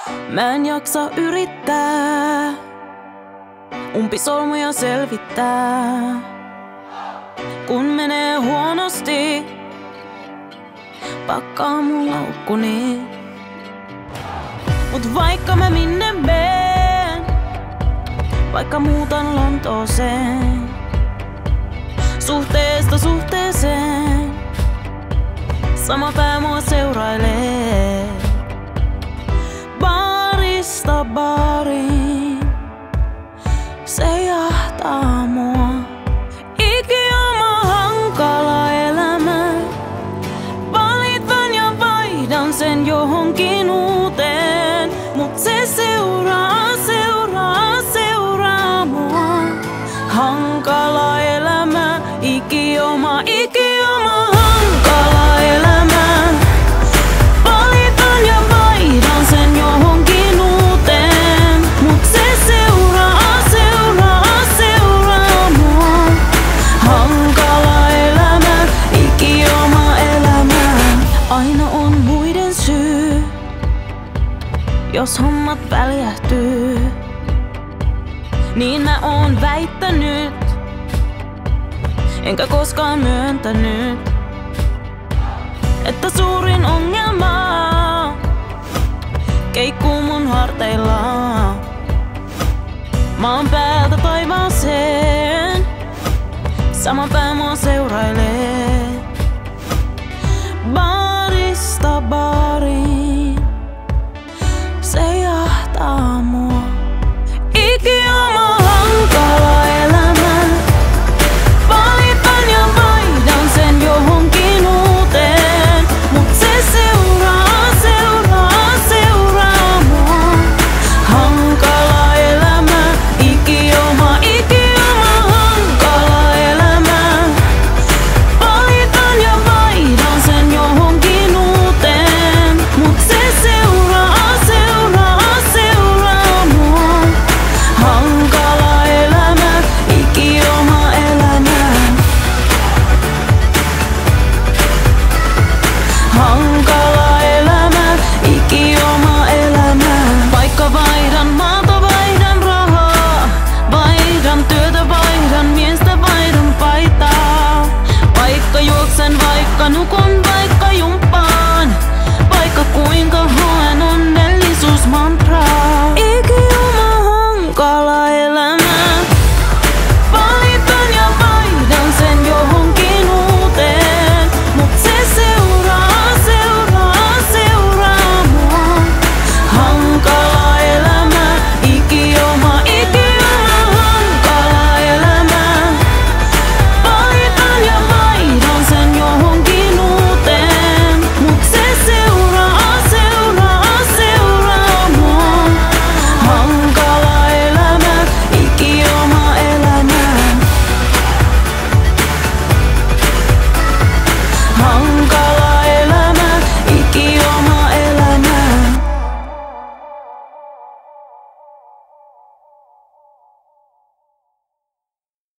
Mä en jaksa yrittää umpisolmuja selvittää, kun menee huonosti. Pakkaa mun laukkuni. Mut vaikka mä minne meen, vaikka muutan Lontooseen, suhteesta suhteeseen, sama pää mua seurailee. Baarista baariin, se jahtaa mua. Ikioma hankala elämä, valitan ja vaihdan sen johonkin uuteen, mut se seuraa mua. Hankala elämä, ikioma hankala elämä. Valitan ja vaihdan sen johonkin uuteen, mut se seuraa mua. Hankala elämä, ikioma elämä. Aina on muiden syy, jos hommat väljähtyy. Niin mä oon väittänyt, enkä koskaan myöntänyt, että suurin ongelma keikkuu mun harteilla. Maan päältä taivaaseen, sama pää mua seurailee.